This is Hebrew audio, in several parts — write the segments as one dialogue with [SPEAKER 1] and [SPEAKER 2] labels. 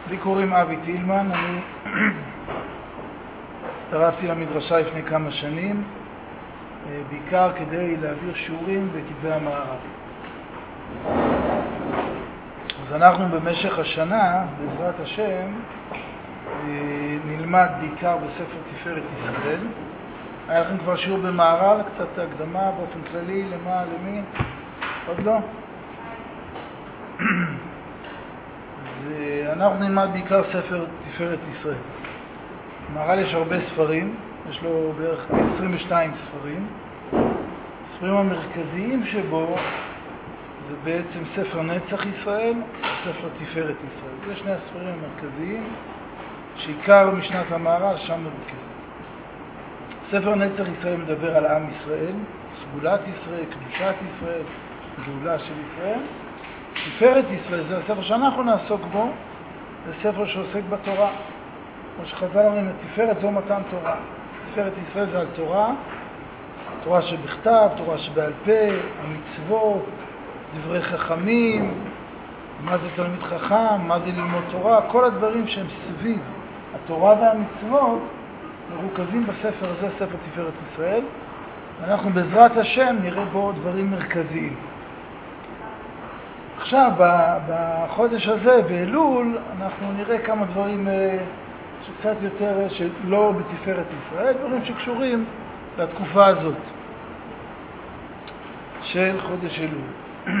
[SPEAKER 1] לי קוראים אבי טילמן, אני הצטרפתי למדרשה לפני כמה שנים, בעיקר כדי להעביר שיעורים בכתבי המערב. אז אנחנו במשך השנה, בעזרת השם, נלמד בעיקר בספר תפארת ישראל. היה לכם כבר שיעור במערב, קצת הקדמה באופן כללי, למה, למי? עוד לא? אנחנו נלמד בעיקר ספר תפארת ישראל. במערב יש הרבה ספרים, יש לו בערך 22 ספרים. הספרים המרכזיים שבו זה בעצם ספר נצח ישראל וספר תפארת ישראל. זה שני הספרים המרכזיים שעיקר משנת המערב שם מרוכז. ספר נצח ישראל מדבר על עם ישראל, סגולת ישראל, קדושת ישראל, גאולה של ישראל. תפארת ישראל זה הספר שאנחנו נעסוק בו, זה ספר שעוסק בתורה. כמו שחז"ל אומרים, תפארת זו מתן תורה. תפארת ישראל זה על תורה, תורה שבכתב, תורה שבעל פה, המצוות, דברי חכמים, מה זה תלמיד חכם, מה זה ללמוד תורה, כל הדברים שהם סביב התורה והמצוות מרוכזים בספר הזה, ספר תפארת ישראל. אנחנו בעזרת השם נראה בו דברים מרכזיים. עכשיו, בחודש הזה, באלול, אנחנו נראה כמה דברים שקצת יותר, שלא בתפארת ישראל, דברים שקשורים לתקופה הזאת של חודש אלול.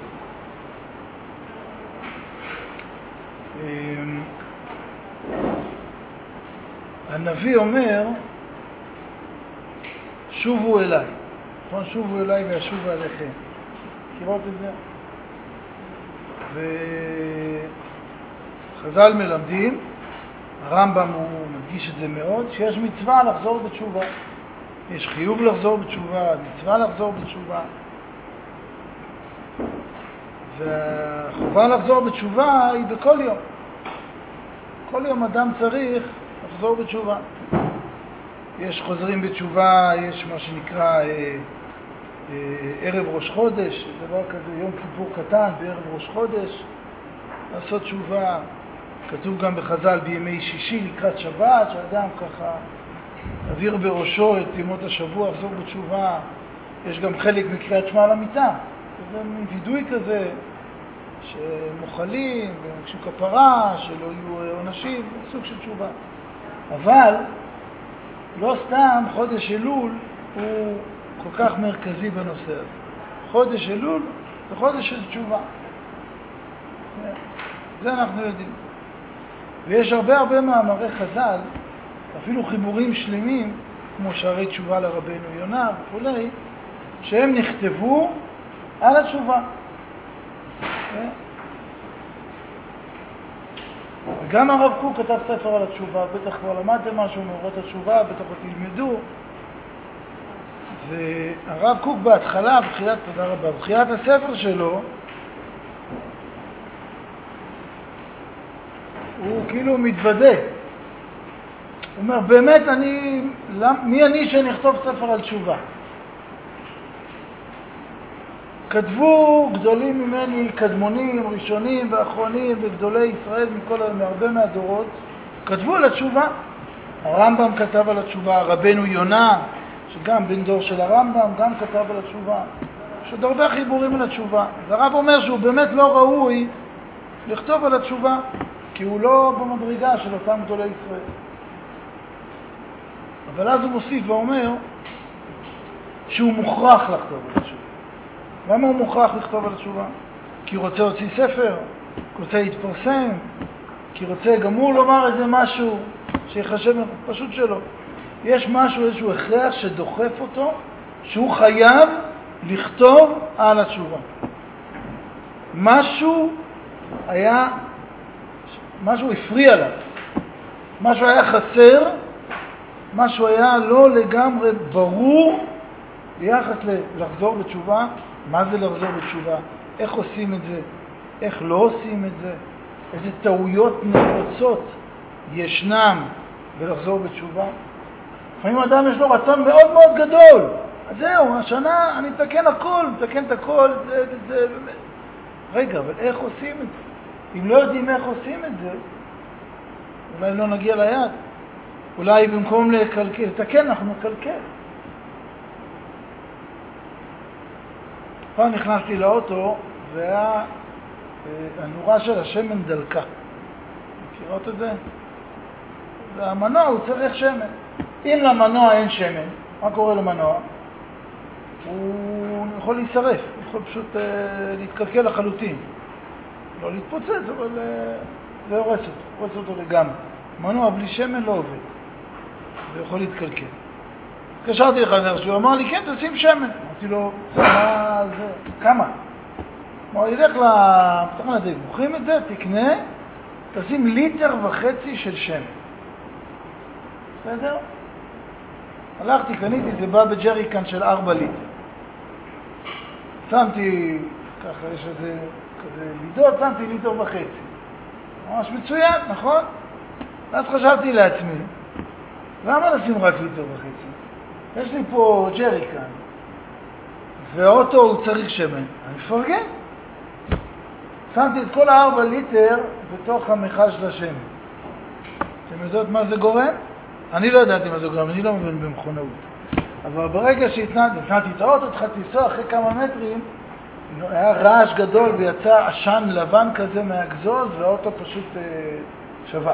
[SPEAKER 1] הנביא אומר, שובו אליי. נכון? שובו אליי וישובו עליכם. מכירות את זה? וחז"ל מלמדים, הרמב"ם הוא מדגיש את זה מאוד, שיש מצווה לחזור בתשובה. יש חיוב לחזור בתשובה, מצווה לחזור בתשובה. והחובה לחזור בתשובה היא בכל יום. כל יום אדם צריך לחזור בתשובה. יש חוזרים בתשובה, יש מה שנקרא ערב ראש חודש, דבר כזה, יום כיפור קטן בערב ראש חודש, לעשות תשובה. כתוב גם בחז"ל בימי שישי לקראת שבת, שאדם ככה אוויר בראשו את ימות השבוע, לחזור בתשובה. יש גם חלק מקריאת שמע למיטה, זה מין וידוי כזה, שמוכלים ומבקשים כפרה, שלא יהיו עונשים, סוג של תשובה. אבל לא סתם חודש אלול הוא כל כך מרכזי בנושא הזה. חודש אלול זה חודש של תשובה. זה אנחנו יודעים. ויש הרבה מאמרי חז"ל, אפילו חיבורים שלמים, כמו שערי תשובה לרבנו יונה וכולי, שהם נכתבו על התשובה. וגם הרב קוק כתב ספר על התשובה, בטח כבר למדתם משהו מאורות התשובה, בטח עוד תלמדו. והרב קוק בהתחלה, תודה רבה, בתחילת הספר שלו, הוא כאילו מתוודה. הוא אומר, באמת מי אני שנכתוב ספר על תשובה? כתבו גדולים ממני, קדמונים, ראשונים ואחרונים וגדולי ישראל מהרבה מהדורות, כתבו על התשובה. הרמב"ם כתב על התשובה, רבנו יונה, שגם בן דור של הרמב"ם, גם כתב על התשובה. יש עוד הרבה חיבורים על התשובה. אז הרב אומר שהוא באמת לא ראוי לכתוב על התשובה, כי הוא לא במדרגה של אותם גדולי ישראל. אבל אז הוא מוסיף ואומר שהוא מוכרח לכתוב על התשובה. למה הוא מוכרח לכתוב על התשובה? כי הוא רוצה להוציא ספר, כי רוצה להתפרסם, כי רוצה גם הוא לומר איזה משהו שיחשב, פשוט שלא. יש משהו, איזשהו הכרח שדוחף אותו, שהוא חייב לכתוב על התשובה. משהו הפריע לה, משהו היה חסר, משהו היה לא לגמרי ברור ביחס לחזור בתשובה. מה זה לחזור בתשובה? איך עושים את זה? איך לא עושים את זה? איזה טעויות נפוצות ישנם בלחזור בתשובה? לפעמים אדם יש לו רצון מאוד מאוד גדול. אז זהו, השנה אני מתקן הכל, מתקן את הכל, זה. רגע, אבל איך עושים את זה? אם לא יודעים איך עושים את זה, אולי לא נגיע ליד. אולי במקום לתקן, אנחנו נקלקל. פעם נכנסתי לאוטו, והנורה של השמן דלקה. מכירות את זה? והמנוע הוא צריך שמן. אם למנוע אין שמן, מה קורה למנוע? הוא יכול להישרף, הוא יכול פשוט להתקלקל לחלוטין. לא להתפוצץ, אבל זה הורס אותו לגמרי. מנוע בלי שמן לא עובד, זה יכול להתקלקל. התקשרתי לחבר שהוא אמר לי, כן, תשים שמן. אמרתי לו, מה זה? כמה? אמר לי, לך לתחנת דלק, מוכרים את זה, תקנה, תשים 1.5 ליטר של שמן. בסדר? הלכתי, קניתי, זה בא בג'ריקן של 4 ליטר. שמתי, ככה יש איזה כזה לידות, שמתי 1.5 ליטר. ממש מצוין, נכון? אז חשבתי לעצמי, למה לשים רק 1.5 ליטר? יש לי פה ג'ריקן, והאוטו הוא צריך שמן. אני מפרגן. שמתי את כל 4 ליטר בתוך המכל של השמן. אתם יודעות מה זה גורם? אני לא ידעתי מה זה גורם, אני לא מבין במכונאות. אבל ברגע שהתנעתי את האוטו, התחלתי לנסוע אחרי כמה מטרים, היה רעש גדול ויצא עשן לבן כזה מהאגזוז, והאוטו פשוט שבק.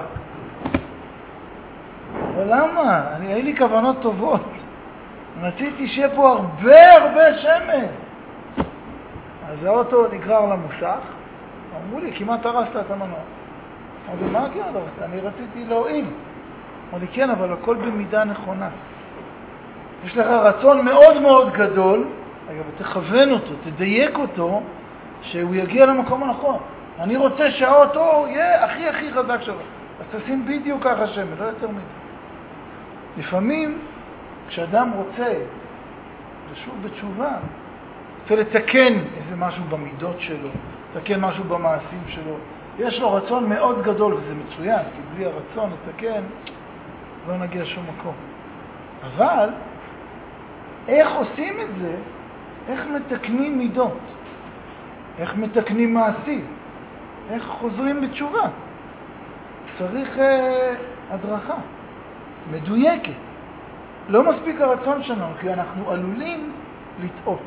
[SPEAKER 1] אבל למה? היו לי כוונות טובות. רציתי שיהיה פה הרבה שמן. אז האוטו נגרר למוסך, אמרו לי, כמעט הרסת את המנוע. אמרו לי, מה כמעט הרסת? אני רציתי להועיל. אמרו לי, כן, אבל הכל במידה נכונה. יש לך רצון מאוד מאוד גדול, תכוון אותו, תדייק אותו, שהוא יגיע למקום הנכון. אני רוצה שהאוטו יהיה הכי חזק שלו. אז תשים בדיוק ככה שמן, לא יותר מזה. לפעמים, כשאדם רוצה לשוב בתשובה, רוצה לתקן איזה משהו במידות שלו, לתקן משהו במעשים שלו, יש לו רצון מאוד גדול, וזה מצוין, כי בלי הרצון לתקן, לא נגיע שום מקום. אבל, איך עושים את זה? איך מתקנים מידות? איך מתקנים מעשים? איך חוזרים בתשובה? צריך הדרכה מדויקת. לא מספיק הרצון שלנו, כי אנחנו עלולים לטעות.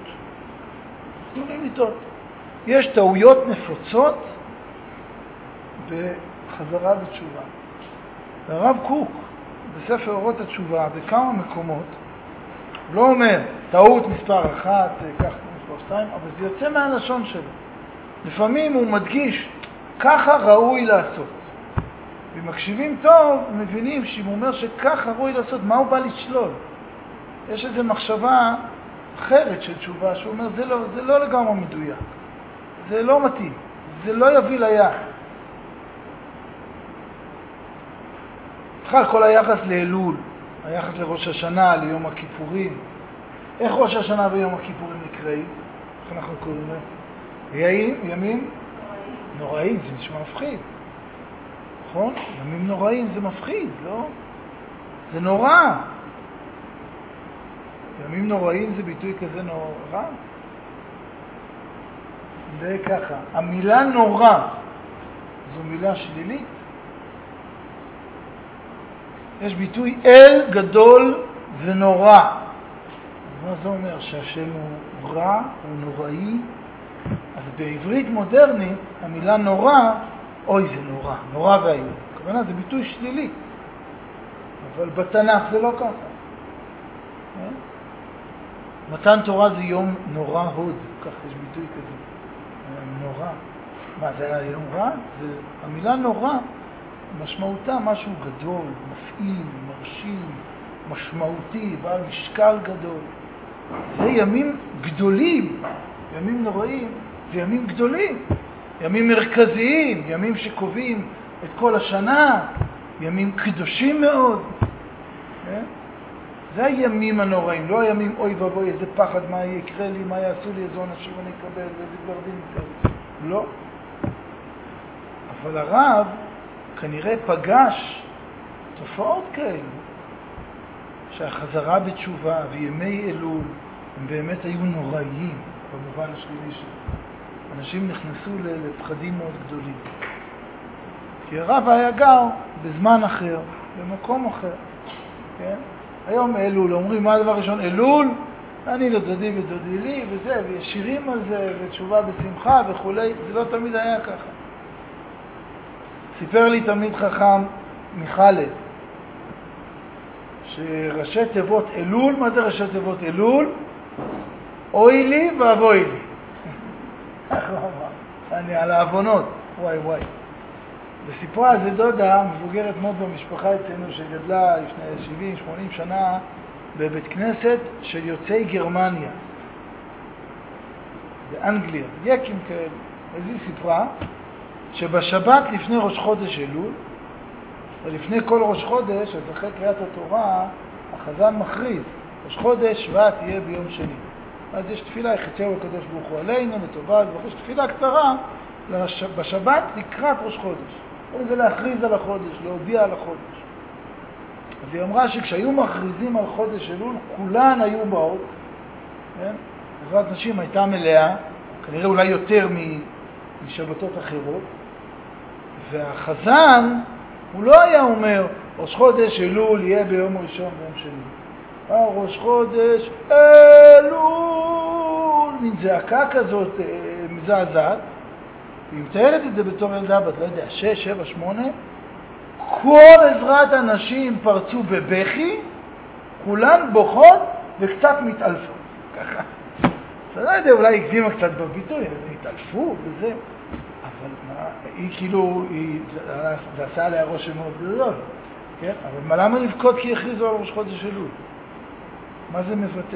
[SPEAKER 1] יש טעויות נפוצות בחזרה בתשובה. הרב קוק, בספר אורות התשובה, בכמה מקומות, הוא לא אומר, טעות מספר 1, כך מספר 2, אבל זה יוצא מהלשון שלו. לפעמים הוא מדגיש, ככה ראוי לעשות. ומקשיבים טוב, מבינים שאם הוא אומר שככה ראוי לעשות, מה הוא בא לשלול? יש איזו מחשבה אחרת של תשובה, שהוא אומר, זה לא לגמרי מדויק. זה לא מתאים. זה לא יביא ליד. בכלל, כל היחס לאלול, היחס לראש השנה, ליום הכיפורים. איך ראש השנה ויום הכיפורים נקראים? איך אנחנו קוראים לזה? ימים? נוראים, זה נשמע מפחיד. נכון? ימים נוראים זה מפחיד, לא? זה נורא. ימים נוראים זה ביטוי כזה נורא? זה ככה. המילה נורא זו מילה שלילית. יש ביטוי אל גדול ונורא. אז מה זה אומר? שהשם הוא רע, הוא נוראי. אז בעברית מודרנית המילה נורא, אוי זה נורא, נורא והיום. הכוונה זה ביטוי שלילי. אבל בתנ"ך זה לא ככה. מתן תורה זה יום נורא הוד, כך יש ביטוי כזה. נורא. מה, זה היה יום רע? המילה נורא, משמעותה משהו גדול, מפעים, מרשים, משמעותי, בעל משקל גדול. זה ימים גדולים, ימים נוראים, זה ימים גדולים, ימים מרכזיים, ימים שקובעים את כל השנה, ימים קדושים מאוד. זה הימים הנוראים, לא הימים אוי ובוי, איזה פחד, מה יקרה לי, מה יעשו לי, איזה עונשים אני אקבל, ואיזה גרדין יקבל. לא. אבל הרב כנראה פגש תופעות כאלו, שהחזרה בתשובה וימי אלול הם באמת היו נוראיים במובן השלילי שלהם. אנשים נכנסו לפחדים מאוד גדולים. כי הרב היה גר בזמן אחר, במקום אחר. כן? היום אלול, אומרים מה הדבר ראשון? אלול, אני לדודי ודודי לי, וזה, ויש שירים על זה, ותשובה בשמחה וכולי, זה לא תמיד היה ככה. סיפר לי תמיד חכם מיכאלד, שראשי תיבות אלול, מה זה ראשי תיבות אלול? אוי לי ואבוי לי. ככה אמר, אני על העוונות, וואי. וסיפרה על זה דודה מבוגרת מאוד במשפחה אצלנו שגדלה לפני 70-80 שנה בבית כנסת של יוצאי גרמניה, באנגליה, יקים כאלה. אז היא סיפרה שבשבת לפני ראש חודש אלול, ולפני כל ראש חודש, אז אחרי קריאת התורה, החזן מכריז, ראש חודש שבט יהיה ביום שני. אז יש תפילה, יחציהו הקדוש ברוך הוא עלינו, לטובה, יש תפילה קצרה בשבת לקראת ראש חודש. זה להכריז על החודש, להודיע על החודש. אז היא אמרה שכשהיו מכריזים על חודש אלול, כולן היו באות, כן? בעזרת נשים הייתה מלאה, כנראה אולי יותר משבתות אחרות, והחזן, הוא לא היה אומר, ראש חודש אלול יהיה ביום ראשון ביום שני. ראש חודש אלול, מין זעקה כזאת מזעזעת, היא מתארת את זה בתור ילדה בת, לא יודע, 6, 7, 8, כל עזרת הנשים פרצו בבכי, כולן בוכות וקצת מתעלפות. ככה. אתה לא יודע, אולי הקדימה קצת בביטוי, התעלפו וזה, אבל מה, היא כאילו, זה עשה עליה רושם מאוד גדול, כן? אבל למה לבכות כי הכריזו על ראש חודש אלול? מה זה מבטא?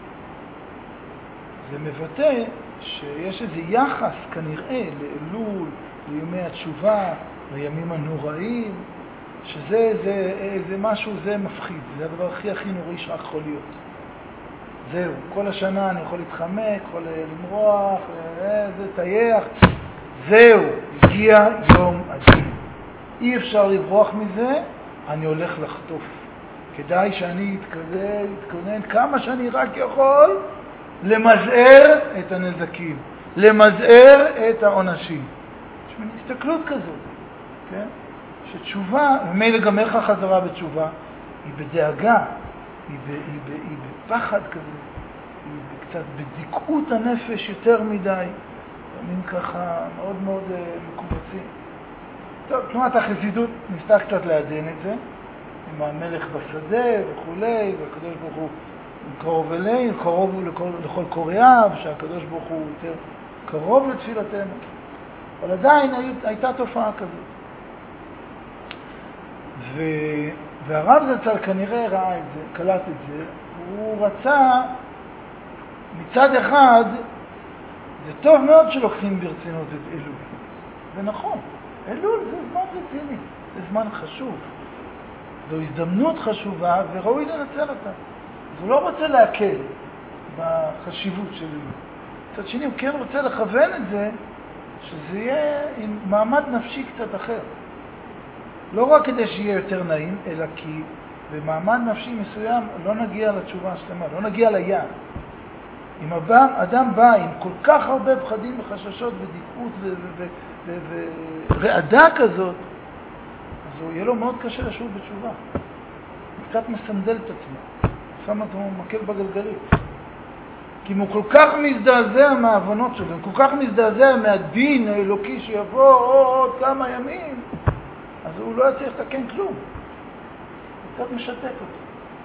[SPEAKER 1] זה מבטא שיש איזה יחס כנראה לאלול, לימי התשובה, לימים הנוראים, שזה זה משהו, זה מפחיד, זה הדבר הכי נוראי שרק יכול להיות. זהו, כל השנה אני יכול להתחמק, יכול למרוח, זה תייח, זהו, הגיע יום הדין. אי אפשר לברוח מזה, אני הולך לחטוף. כדאי שאני אתכונן כמה שאני רק יכול למזער את הנזקים, למזער את העונשים. יש מין הסתכלות כזאת, כן? שתשובה, ומילא גם איך החזרה בתשובה, היא בדאגה, היא בפחד כזה, היא קצת בדיקות הנפש יותר מדי, מין ככה מאוד מאוד מקובצים. טוב, תנועת החסידות ניסתה קצת לעדן את זה, עם המלך בשדה וכולי, והקדוש ברוך הוא קרוב אלינו, קרוב לכל קוראיו, שהקדוש ברוך הוא יותר קרוב לתפילתנו. אבל עדיין הייתה תופעה כזאת. והרב זצ"ל כנראה ראה את זה, קלט את זה, הוא רצה, מצד אחד, זה טוב מאוד שלוקחים ברצינות את אלול. זה נכון, אלול זה זמן רציני, זה זמן חשוב. זו הזדמנות חשובה וראוי לנצל אותה. אז הוא לא רוצה להקל בחשיבות של אלול. מצד שני, הוא כן רוצה לכוון את זה, שזה יהיה עם מעמד נפשי קצת אחר. לא רק כדי שיהיה יותר נעים, אלא כי במעמד נפשי מסוים לא נגיע לתשובה השלמה, לא נגיע ליעד. אם אדם בא עם כל כך הרבה פחדים וחששות ודיקות ורעדה כזאת, אז הוא יהיה לו מאוד קשה לשוב בתשובה. הוא קצת מסנדל את עצמו, שם אותו מקל בגלגלית. כי אם הוא כל כך מזדעזע מההבנות שלו, כל כך מזדעזע מהדין האלוקי שיבוא עוד כמה ימים, אז הוא לא יצליח לתקן כלום. הוא קצת משתק אותו.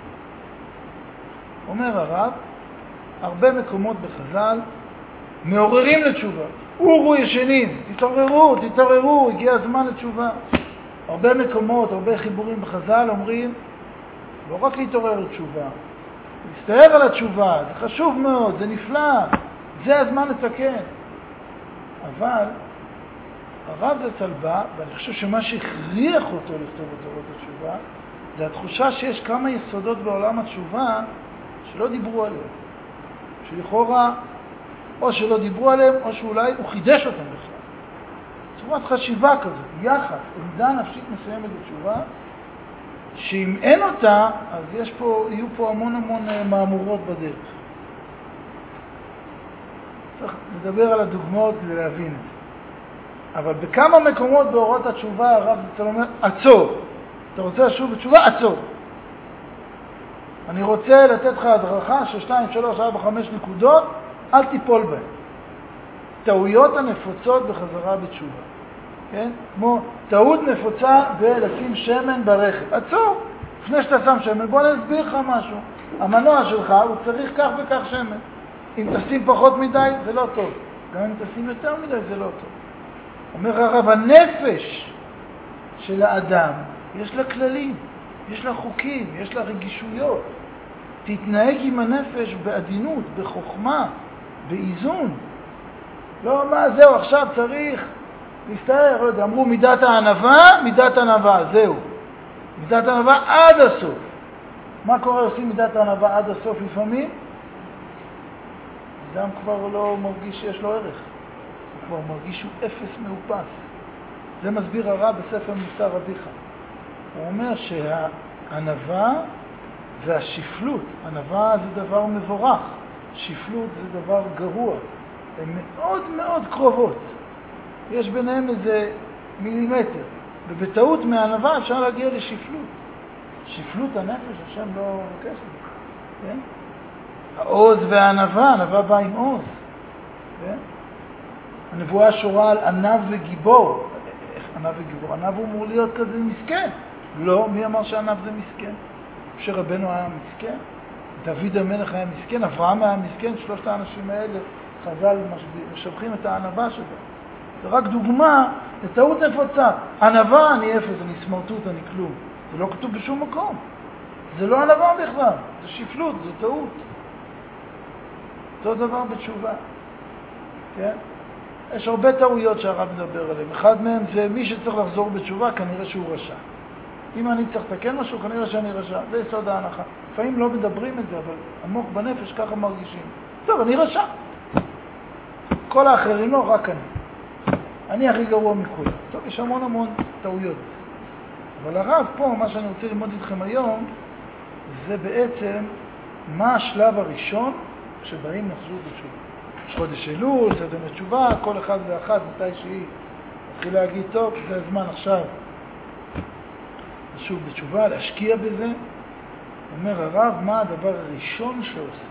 [SPEAKER 1] אומר הרב, הרבה מקומות בחז"ל מעוררים לתשובה. אורו ישנים, תתעוררו, הגיע הזמן לתשובה. הרבה מקומות, הרבה חיבורים בחז"ל אומרים, לא רק להתעורר לתשובה, להסתער על התשובה, זה חשוב מאוד, זה נפלא, זה הזמן לתקן. אבל הרב זצ"ל בא, ואני חושב שמה שהכריח אותו לכתוב את תורת התשובה, זה התחושה שיש כמה יסודות בעולם התשובה שלא דיברו עליהם. שלכאורה, או שלא דיברו עליהם, או שאולי הוא חידש אותם בכלל. צורת חשיבה כזאת, יחס, עמדה נפשית מסוימת בתשובה, שאם אין אותה, אז יהיו פה המון מהמורות בדרך. צריך לדבר על הדוגמאות כדי להבין את זה. אבל בכמה מקומות באורות התשובה הרב זצ"ל אומר, עצור. אתה רוצה לשוב בתשובה? עצור. אני רוצה לתת לך הדרכה של 2, 3, 4, 5 נקודות, אל תיפול בהן. טעויות הנפוצות בחזרה בתשובה. כן? כמו טעות נפוצה בלשים שמן ברכב. עצור. לפני שאתה שם שמן, בוא נסביר לך משהו. המנוע שלך הוא צריך כך וכך שמן. אם תשים פחות מדי, זה לא טוב. גם אם תשים יותר מדי, זה לא טוב. אומר הרב, הנפש של האדם, יש לה כללים, יש לה חוקים, יש לה רגישויות. תתנהג עם הנפש בעדינות, בחוכמה, באיזון. לא, מה זהו, עכשיו צריך להסתער, לא יודע, אמרו מידת הענווה, זהו. מידת הענווה עד הסוף. מה קורה עושים מידת הענווה עד הסוף לפעמים? אדם כבר לא מרגיש שיש לו ערך. הוא כבר מרגיש שהוא אפס מאופס. זה מסביר הרב בספר מוסר אביך. הוא אומר שהענווה והשפלות, ענווה זה דבר מבורך, שפלות זה דבר גרוע. הן מאוד מאוד קרובות. יש ביניהם איזה מילימטר. ובטעות מהענווה אפשר להגיע לשפלות. שפלות הנפש, השם לא מבקש לי. כן? העוז והענווה, הענווה באה עם עוז. כן? הנבואה שורה על ענב וגיבור. איך ענב וגיבור? ענב הוא אמור להיות כזה מסכן. לא, מי אמר שענב זה מסכן? שרבנו היה מסכן, דוד המלך היה מסכן, אברהם היה מסכן, שלושת האנשים האלה, חז"ל משבחים את הענווה שלו. זה רק דוגמה לטעות נפוצה. ענווה, אני אפס, אני סמרטוט, אני כלום. זה לא כתוב בשום מקום. זה לא ענווה בכלל, זה שפלות, זה טעות. אותו דבר בתשובה. כן? יש הרבה טעויות שהרב מדבר עליהן. אחד מהם זה מי שצריך לחזור בתשובה, כנראה שהוא רשע. אם אני צריך לתקן משהו, כנראה שאני רשע. זה יסוד ההנחה. לפעמים לא מדברים את זה, אבל עמוק בנפש ככה מרגישים. טוב, אני רשע. כל האחרים לא, רק אני. אני הכי גרוע מכולם. טוב, יש המון טעויות. אבל הרב פה, מה שאני רוצה ללמוד איתכם היום, זה בעצם מה השלב הראשון שבאים לחזור בתשובה. יש חודש אלול, סדר תשובה, כל אחד ואחת, מתי שהיא מתחיל להגיד, טוב, זה הזמן עכשיו לשוב בתשובה, להשקיע בזה. אומר הרב, מה הדבר הראשון שעושה?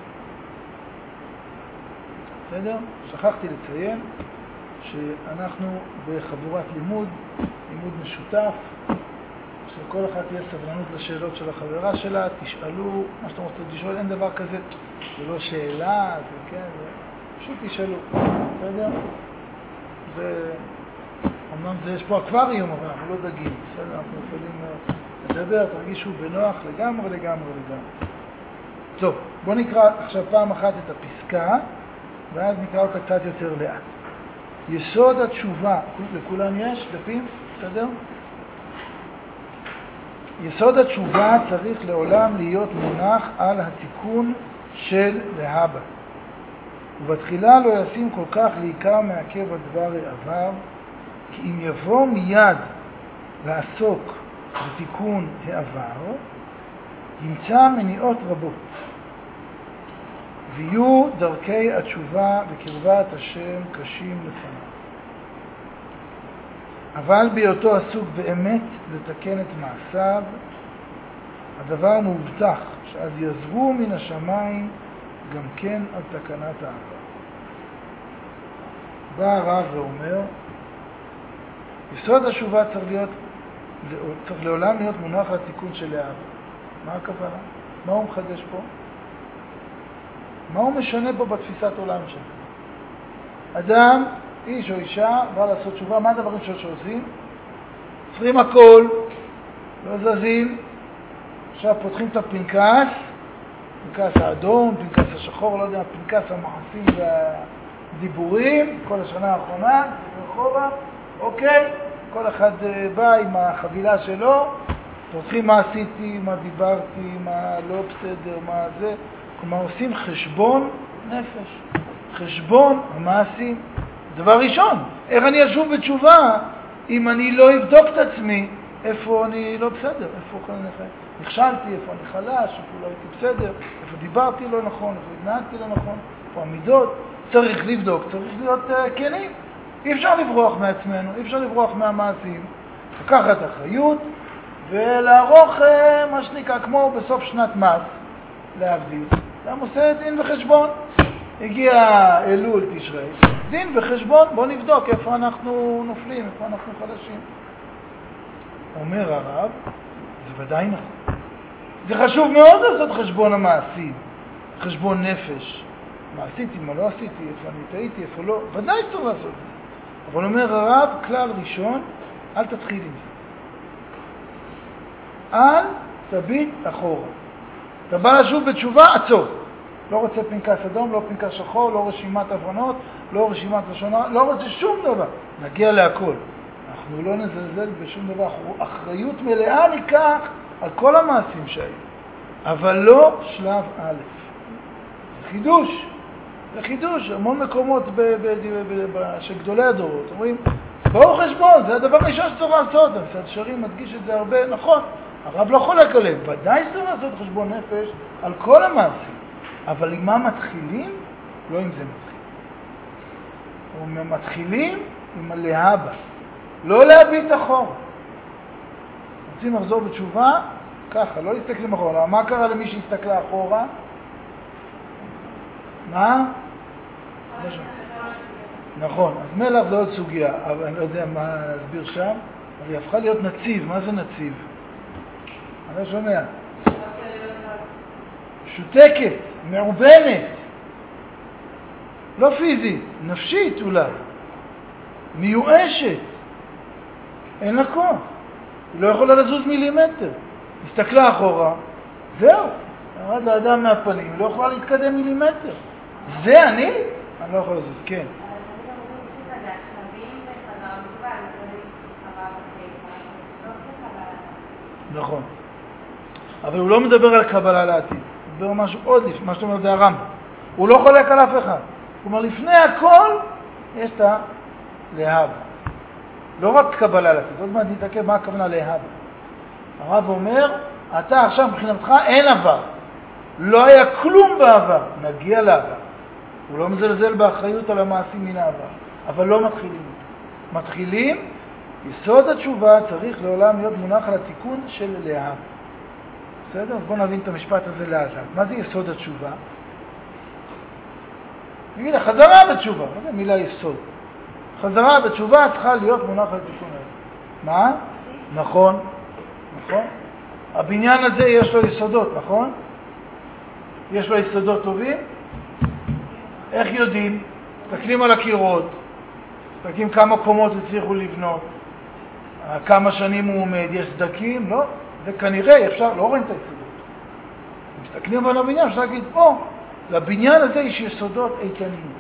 [SPEAKER 1] בסדר? שכחתי לציין שאנחנו בחבורת לימוד משותף, שכל אחד תהיה סבלנות לשאלות של החברה שלה, תשאלו מה שאתם רוצים לשאול, אין דבר כזה, זה לא שאלה, זה כן, פשוט תשאלו, בסדר? אמנם יש פה אקווריום, אבל אנחנו לא דגים, בסדר? אנחנו יכולים לדבר, תרגישו בנוח לגמרי. טוב, בואו נקרא עכשיו פעם אחת את הפסקה, ואז נקרא אותה קצת יותר לאט. יסוד התשובה, לכולם יש דפים, בסדר? יסוד התשובה צריך לעולם להיות מונח על התיקון של להבא. ובתחילה לא ישים כל כך להיקר מעכב הדבר העבר, כי אם יבוא מיד לעסוק בתיקון העבר, ימצא מניעות רבות. ויהיו דרכי התשובה בקרבת השם קשים לפניו. אבל בהיותו עסוק באמת לתקן את מעשיו, הדבר מובטח שאז יזרו מן השמיים גם כן על תקנת העבר. בא הרב ואומר, יסוד התשובה צריך לעולם להיות מונח לתיקון של העבר. מה הכוונה? מה הוא מחדש פה? מה הוא משנה פה בתפיסת עולם שלו? אדם, איש או אישה, בא לעשות תשובה, מה הדברים שעושים? עוצרים הכל, לא זזים, עכשיו פותחים את הפנקס, פנקס האדום, פנקס השחור, לא יודע, פנקס המעשים והדיבורים, כל השנה האחרונה, אחורה, אוקיי, כל אחד בא עם החבילה שלו, פותחים מה עשיתי, מה דיברתי, מה לא בסדר, מה זה, כלומר עושים חשבון נפש, חשבון המעשים. דבר ראשון, איך אני אשוב בתשובה אם אני לא אבדוק את עצמי איפה אני לא בסדר, איפה נכשלתי, איפה אני חלש, איפה לא הייתי בסדר, איפה דיברתי לא נכון, איפה התנהגתי לא נכון, איפה המידות, צריך לבדוק, צריך להיות כנים. אי אפשר לברוח מעצמנו, אי אפשר לברוח מהמעשים. לקחת אחריות ולערוך מה שנקרא כמו בסוף שנת מס, להבדיל. אתה עושה דין וחשבון. הגיע אלול תשרי, דין וחשבון, בוא נבדוק איפה אנחנו נופלים, איפה אנחנו חלשים. אומר הרב, זה ודאי נכון. זה חשוב מאוד לעשות חשבון המעשים, חשבון נפש. מה עשיתי, מה לא עשיתי, איפה אני טעיתי, איפה לא, ודאי צריך לעשות את זה. אבל אומר הרב, כלל ראשון, אל תתחיל עם זה. אל תביט אחורה. אתה בא לשוב בתשובה, עצור. לא רוצה פנקס אדום, לא פנקס שחור, לא רשימת הבנות, לא רשימת לשון הרע, לא רוצה שום דבר. נגיע להכל. אנחנו לא נזלזל בשום דבר. אחריות מלאה ניקח על כל המעשים שהיו. אבל לא שלב א'. זה חידוש. זה חידוש. המון מקומות של גדולי הדורות אומרים, בואו חשבון, זה הדבר ראשון שצריך לעשות. המסעד שרים מדגיש את זה הרבה, נכון. הרב לא חולק עליהם. ודאי שצריך לעשות חשבון נפש על כל המעשים. אבל עם מה מתחילים? לא עם זה מתחילים. מתחילים עם הלהבא. לא להביט אחורה. רוצים לחזור בתשובה? ככה, לא להסתכלים אחורה. מה קרה למי שהסתכלה אחורה? מה? נכון, אז מלח זה עוד סוגיה, אבל אני לא יודע מה להסביר שם. אבל היא הפכה להיות נציב. מה זה נציב? אני לא שומע. שותקת, מעובנת, לא פיזית, נפשית אולי, מיואשת, אין לה כוח, היא לא יכולה לזוז מילימטר, הסתכלה אחורה, זהו, ירד לאדם מהפנים, היא לא יכולה להתקדם מילימטר. זה אני לא יכול לזוז, כן. נכון. אבל הוא לא מדבר על קבלה לעתיד, הוא מדבר משהו עוד לפני, מה שאתה אומר זה הרמב"ם. הוא לא חולק על אף אחד. הוא אומר, לפני הכל יש את הלהבא. לא רק קבלה לעתיד, עוד מעט נתעכב מה הכוונה להבא. הרב אומר, אתה עכשיו מבחינתך אין עבר. לא היה כלום בעבר, נגיע לעבר. הוא לא מזלזל באחריות על המעשים מן העבר, אבל לא מתחילים. מתחילים, יסוד התשובה צריך לעולם להיות מונח על התיקון של להבא. בסדר? אז בואו נבין את המשפט הזה לאט. מה זה יסוד התשובה? נגיד, חזרה בתשובה. מה זה מילה יסוד? חזרה בתשובה צריכה להיות מונח על התיקון הזה. מה? נכון. נכון. הבניין הזה יש לו יסודות, נכון? יש לו יסודות טובים? איך יודעים? מסתכלים על הקירות, מסתכלים כמה קומות הצליחו לבנות, כמה שנים הוא עומד, יש סדקים? לא. זה כנראה, אפשר, לא רואים את היסודות. מסתכלים על הבניין, אפשר להגיד, לבניין הזה יש יסודות איתניים.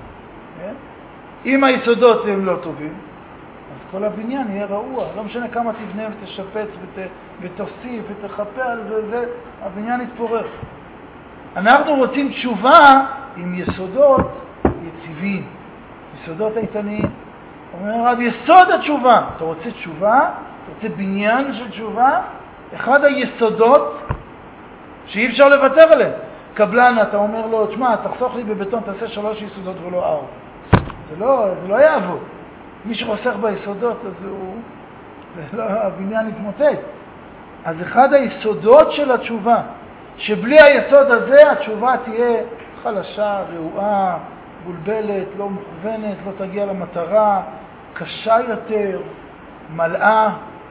[SPEAKER 1] אם היסודות הם לא טובים, אז כל הבניין יהיה רעוע. לא משנה כמה תבנה ותשפץ ותוסיף ותחפה על זה, הבניין יתפורר. אנחנו רוצים תשובה עם יסודות יציבים, יסודות איתניים. אומר הרב, יסוד התשובה. אתה רוצה תשובה? אתה רוצה בניין של תשובה? אחד היסודות שאי אפשר לוותר עליהם. קבלן, אתה אומר לו, תשמע, תחסוך לי בבטון, תעשה 3 יסודות ולא 4. זה לא יעבוד. מי שחוסך ביסודות, אז הבניין יתמוטט. אז אחד היסודות של התשובה, שבלי היסוד הזה התשובה תהיה חלשה, רעועה, בולבלת, לא מוכוונת, לא תגיע למטרה, קשה יותר, מלאה.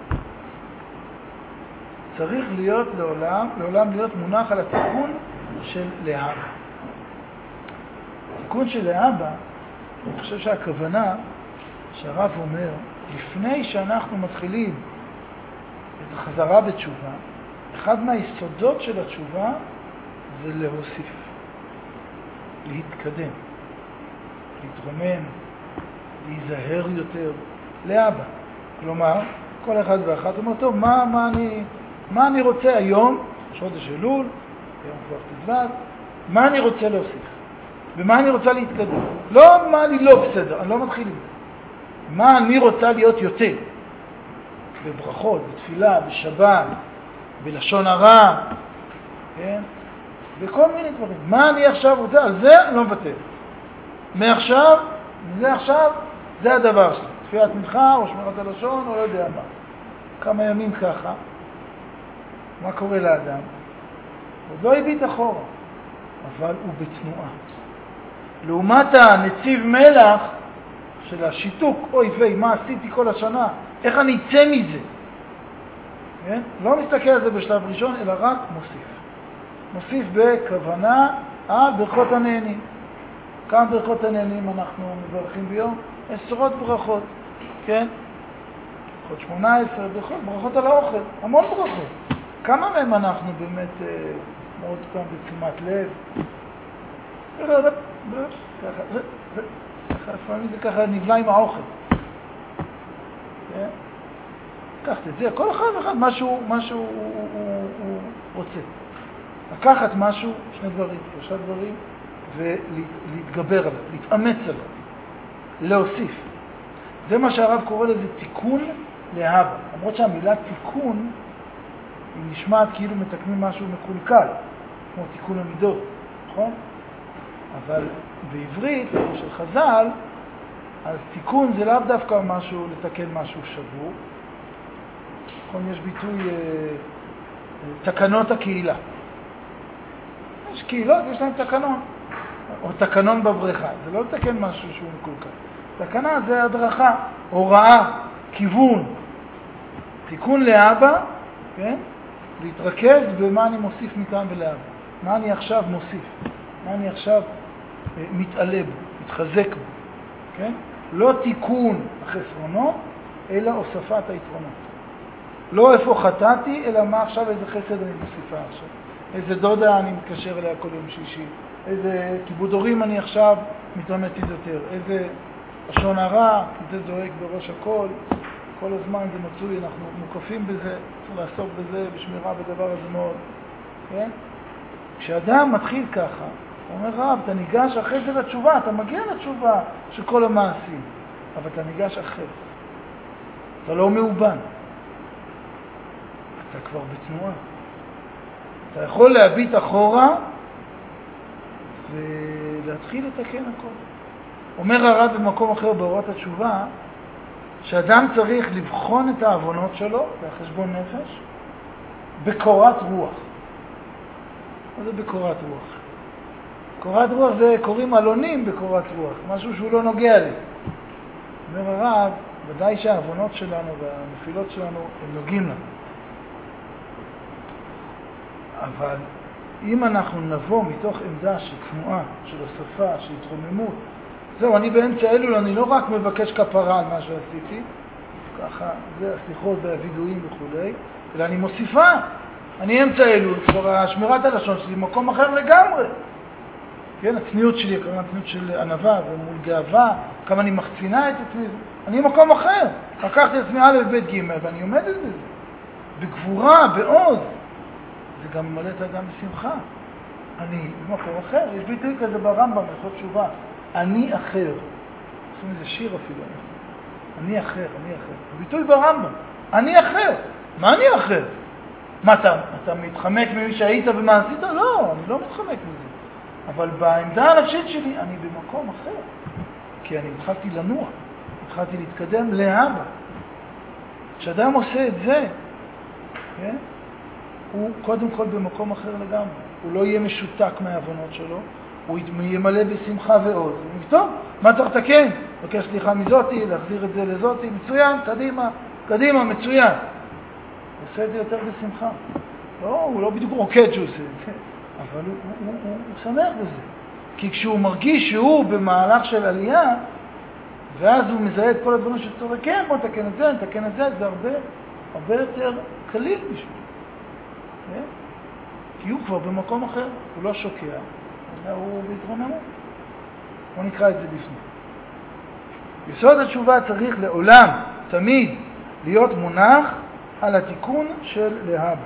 [SPEAKER 1] צריך להיות לעולם להיות מונח על התיקון של להבא. התיקון של להבא, אני חושב שהכוונה שהרב אומר, לפני שאנחנו מתחילים את החזרה בתשובה, אחד מהיסודות של התשובה זה להוסיף, להתקדם, להתרומם, להיזהר יותר, להבא. כלומר, כל אחד ואחת אומר, טוב, מה אני רוצה היום, חודש אלול, היום כבר תזוות, מה אני רוצה להוסיף? ומה אני רוצה להתקדם? לא מה אני לא בסדר, אני לא מתחיל עם זה. מה אני רוצה להיות יותר? בברכות, בתפילה, בשבת, בלשון הרע, כן? בכל מיני דברים. מה אני עכשיו רוצה? על זה אני לא מוותר. מעכשיו, זה עכשיו, זה הדבר שלי. תפילת מנחה או שמירת הלשון או לא יודע מה. כמה ימים ככה. מה קורה לאדם? עוד לא הביט אחורה, אבל הוא בתנועה. לעומת הנציב מלח של השיתוק, אוי ויי, מה עשיתי כל השנה? איך אני אצא מזה? כן? לא מסתכל על זה בשלב ראשון, אלא רק מוסיף. מוסיף בכוונה על ברכות הנהנים. כמה ברכות הנהנים אנחנו מברכים ביום? עשרות ברכות, כן? ברכות 18, ברכות על האוכל, המון ברכות. כמה מהם אנחנו באמת מאוד פעם בשימת לב? ככה, לפעמים זה ככה נבלע עם האוכל. כן? לקחת את זה, כל אחד ואחד משהו הוא רוצה. לקחת משהו, שני דברים, שלושה דברים, ולהתגבר עליו, להתאמץ עליו, להוסיף. זה מה שהרב קורא לזה תיקון להבא. למרות שהמילה תיקון היא נשמעת כאילו מתקנים משהו מקולקל, כמו תיקון המידות, נכון? אבל בעברית, של חז"ל, אז תיקון זה לאו דווקא משהו, לתקן משהו שבור. נכון, יש ביטוי תקנות הקהילה. יש קהילות, יש להם תקנון. או תקנון בבריכה. זה לא לתקן משהו שהוא מקולקל. תקנה זה הדרכה, הוראה, כיוון. תיקון לאבא, כן? להתרכז במה אני מוסיף מכאן ולאבא. מה אני עכשיו מוסיף. מה אני עכשיו מתעלה בו, מתחזק בו. כן? לא תיקון החסרונות, אלא הוספת היתרונות. לא איפה חטאתי, אלא מה עכשיו, איזה חסד אני מוסיפה עכשיו. איזה דודה אני מתקשר אליה כל יום שישי. איזה כיבוד הורים אני עכשיו מתאמץ יותר. איזה לשון הרע, זה זועק בראש הכל. כל הזמן זה מצוי, אנחנו מוקפים בזה, צריך לעסוק בזה, בשמירה בדבר הזה מאוד. כן? כשאדם מתחיל ככה, הוא אומר רב, אתה ניגש אחרי זה לתשובה, אתה מגיע לתשובה של כל המעשים, אבל אתה ניגש אחרי. אתה לא מאובן. אתה כבר בתנועה. אתה יכול להביט אחורה ולהתחיל לתקן הכל. אומר הרב במקום אחר באורת התשובה, שאדם צריך לבחון את העוונות שלו, בחשבון נפש, בקורת רוח. מה זה בקורת רוח? קורת רוח זה קוראים אלונים בקורת רוח, משהו שהוא לא נוגע לי. אומר הרב, ודאי שהעוונות שלנו והנפילות שלנו הם נוגעים לנו. אבל אם אנחנו נבוא מתוך עמדה של תנועה, של הוספה, של התרוממות, זהו, אני באמצע אלול, אני לא רק מבקש כפרה על מה שעשיתי, ככה, זה הסליחות והווידויים וכו', אלא אני מוסיפה. אני אמצע אלול, כבר השמירת הלשון שלי במקום אחר לגמרי. כן, הצניעות שלי, כמובן הצניעות של ענווה ומול גאווה, כמה אני מחצינה את עצמי, אני במקום אחר. לקחתי את עצמי א' ב' ג' ואני עומדת בזה. בגבורה, בעוז. זה גם ממלא את האדם בשמחה. אני במקום אחר, יש ביטוי כזה ברמב"ם, הלכות תשובה. אני אחר. עושים איזה שיר אפילו. אני אחר, אני אחר. ביטוי ברמב"ם. אני אחר. מה אני אחר? מה, אתה מתחמק ממי שהיית ומה עשית? לא, אני לא מתחמק מזה. אבל בעמדה הנפשית שלי, אני במקום אחר. כי אני התחלתי לנוע. התחלתי להתקדם להבא. כשאדם עושה את זה, כן? הוא קודם כל במקום אחר לגמרי. הוא לא יהיה משותק מהעוונות שלו, הוא ימלא בשמחה ועוז. טוב, מה צריך לתקן? לבקש סליחה מזאתי, להחזיר את זה לזאתי, מצוין, קדימה, קדימה, מצוין. הוא עושה את זה יותר בשמחה. לא, הוא לא בדיוק רוקד שהוא עושה את זה, אבל הוא שמח בזה. כי כשהוא מרגיש שהוא במהלך של עלייה, ואז הוא מזהה את כל הדברים שצריך לתקן, בוא נתקן את זה, נתקן את זה, זה הרבה יותר קליל בשביל. כי הוא כבר במקום אחר, הוא לא שוקע, אלא הוא בהתרוממות. בוא נקרא את זה בפנים. יסוד התשובה צריך לעולם, תמיד, להיות מונח על התיקון של להבא.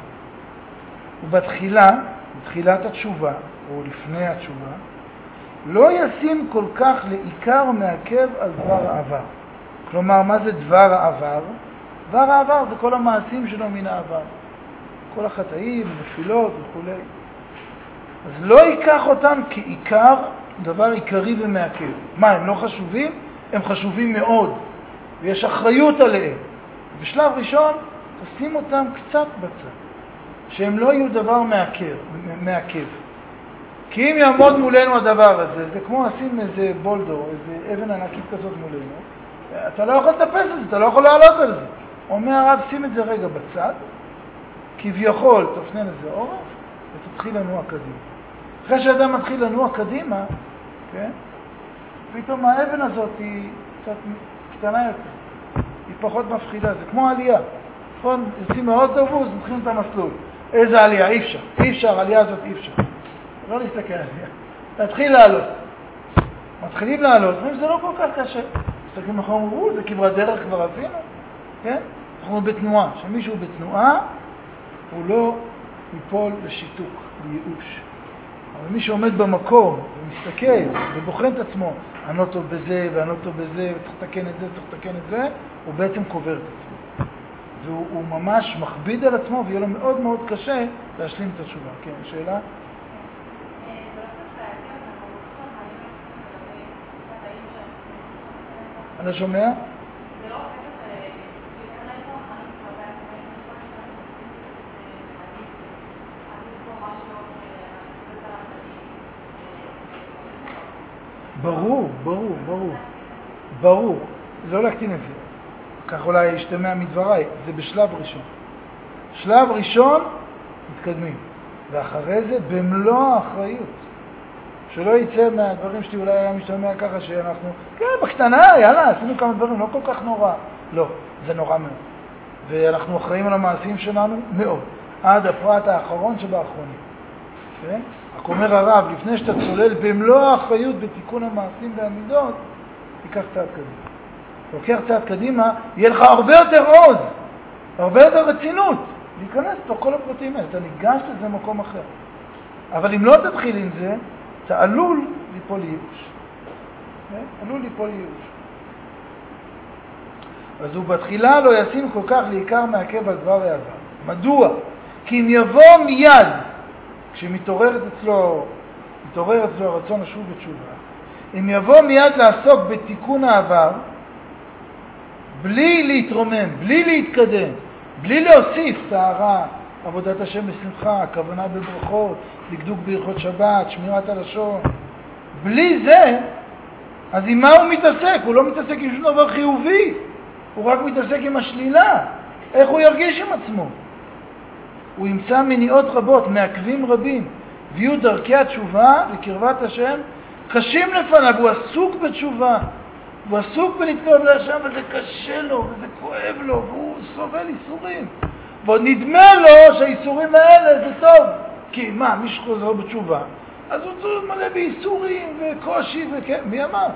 [SPEAKER 1] בתחילת התשובה, או לפני התשובה, לא ישים כל כך לעיקר מעכב על דבר העבר. כלומר, מה זה דבר העבר? דבר העבר זה כל המעשים שלו מן העבר. כל החטאים, נפילות וכו'. אז לא ייקח אותם כעיקר, דבר עיקרי ומעכב. מה, הם לא חשובים? הם חשובים מאוד, ויש אחריות עליהם. בשלב ראשון, תשים אותם קצת בצד, שהם לא יהיו דבר מעכב. כי אם יעמוד מולנו הדבר הזה, זה כמו לשים איזה בולדור, איזה אבן ענקית כזאת מולנו, אתה לא יכול לטפס על זה, אתה לא יכול לעלות על זה. אומר הרב, שים את זה רגע בצד, כביכול תפנה לזה עורף, ותתחיל לנוע קדימה. אחרי שאדם מתחיל לנוע קדימה, כן? פתאום האבן הזאת היא קצת קטנה יותר, היא פחות מפחידה, זה כמו עלייה. נכון? יוצאים מהאוטובוס, מתחילים את המסלול. איזה עלייה? אי אפשר. אי אפשר, העלייה הזאת אי אפשר. לא להסתכל על זה. תתחיל לעלות. מתחילים לעלות, זה לא כל כך קשה. מסתכלים אחר, זה כברת דרך כבר עשינו. כן? אנחנו בתנועה. כשמישהו בתנועה, הוא לא ייפול לשיתוק, לייאוש. אבל מי שעומד במקום ומסתכל ובוחן את עצמו, אני לא טוב בזה ואני לא טוב בזה, וצריך לתקן את זה, צריך לתקן את זה, הוא בעצם קובר את עצמו. והוא ממש מכביד על עצמו, ויהיה לו מאוד מאוד קשה להשלים את התשובה. כן, שאלה? אתה שומע? ברור. זה לא להקטין את זה. כך אולי ישתמע מדבריי. זה בשלב ראשון. שלב ראשון, מתקדמים. ואחרי זה, במלוא האחריות. שלא יצא מהדברים שלי, אולי היה משתמע ככה שאנחנו, כן, בקטנה, יאללה, עשינו כמה דברים, לא כל כך נורא. לא, זה נורא מאוד. ואנחנו אחראים על המעשים שלנו מאוד. עד הפרט האחרון שבאחרונים. כן? רק אומר הרב, לפני שאתה צולל במלוא האחריות בתיקון המעשים והמידות, תיקח צעד קדימה. לוקח צעד קדימה, יהיה לך הרבה יותר עוז, הרבה יותר רצינות, להיכנס לתוך כל הפרטים האלה. אתה ניגש לזה מקום אחר. אבל אם לא תתחיל עם זה, אתה עלול ליפול ייאוש. עלול ליפול ייאוש. אז הוא בתחילה לא ישים כל כך לעיקר מעכב על דבר העבר. מדוע? כי אם יבוא מיד, כשמתעורר אצלו הרצון לשוב בתשובה, אם יבוא מיד לעסוק בתיקון העבר, בלי להתרומם, בלי להתקדם, בלי להוסיף טהרה, עבודת השם בשמחה, הכוונה בברכות, דקדוק בהלכות שבת, שמירת הלשון, בלי זה, אז עם מה הוא מתעסק? הוא לא מתעסק עם שום דבר חיובי, הוא רק מתעסק עם השלילה. איך הוא ירגיש עם עצמו? הוא ימצא מניעות רבות, מעכבים רבים, ויהיו דרכי התשובה לקרבת השם קשים לפניו. הוא עסוק בתשובה, הוא עסוק בלהתקרב להשם, וזה קשה לו, וזה כואב לו, והוא סובל איסורים. ועוד נדמה לו שהאיסורים האלה זה טוב. כי מה, מי שחוזר בתשובה, אז הוא צריך מלא באיסורים וקושי וכן. מי אמר?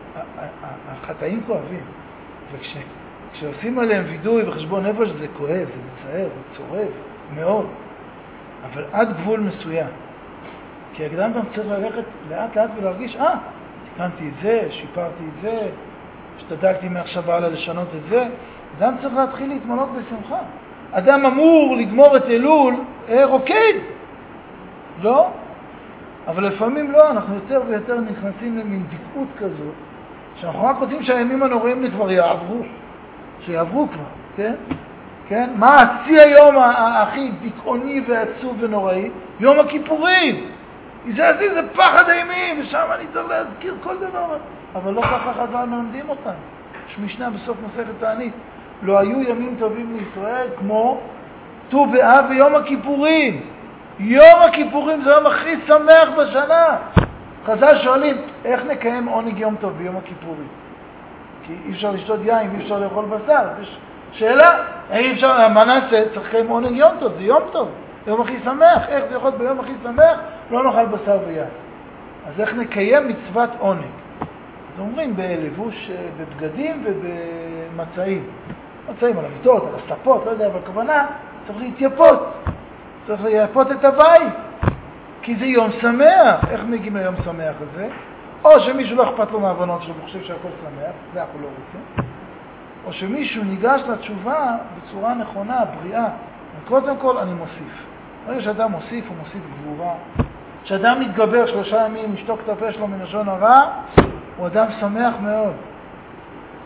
[SPEAKER 1] החטאים כואבים. וכשעושים עליהם וידוי וחשבון נפש, זה כואב, זה מצער, זה צורב מאוד. אבל עד גבול מסוים. כי האדם גם צריך ללכת לאט לאט ולהרגיש, תיקנתי את זה, שיפרתי את זה, השתדלתי מעכשיו הלאה לשנות את זה. אדם צריך להתחיל להתמלות בשמחה. אדם אמור לגמור את אלול רוקד. לא? אבל לפעמים לא, אנחנו יותר ויותר נכנסים למין דקות כזאת, שאנחנו רק רוצים שהימים הנוראים כבר יעברו. שיעברו כבר, כן? כן? מה הצי היום הכי דיכאוני ועצוב ונוראי? יום הכיפורים. זה פחד אימים, ושם אני צריך להזכיר כל דבר. אבל לא ככה חז"ל מלמדים אותם. יש משנה בסוף מסכת תענית. לא היו ימים טובים לישראל כמו ט"ו באב ויום הכיפורים. יום הכיפורים זה היום הכי שמח בשנה. חז"ל שואלים, איך נקיים עונג יום טוב ביום הכיפורים? כי אי אפשר לשתות יין, אי אפשר לאכול בשר. יש שאלה, אי אפשר, מה נעשה? צריך לקיים עונג יום טוב, זה יום טוב. יום הכי שמח, איך זה יכול להיות ביום הכי שמח? לא נאכל בשר ויין. אז איך נקיים מצוות עונג? אז אומרים בלבוש, בבגדים ובמצעים. מצעים על המיטות, על הספות, לא יודע, אבל הכוונה צריך להתייפות. צריך לייפות את הבית. כי זה יום שמח. איך מגיעים ליום שמח הזה? או שמישהו לא אכפת לו מהבנות שלו וחושב שהכל שמח, זה אנחנו לא רוצים. או שמישהו ניגש לתשובה בצורה נכונה, בריאה. קודם כל אני מוסיף. ברגע שאדם מוסיף, הוא מוסיף גבורה. כשאדם מתגבר 3 ימים, ישתוק את הפה שלו מלשון הרע, הוא אדם שמח מאוד.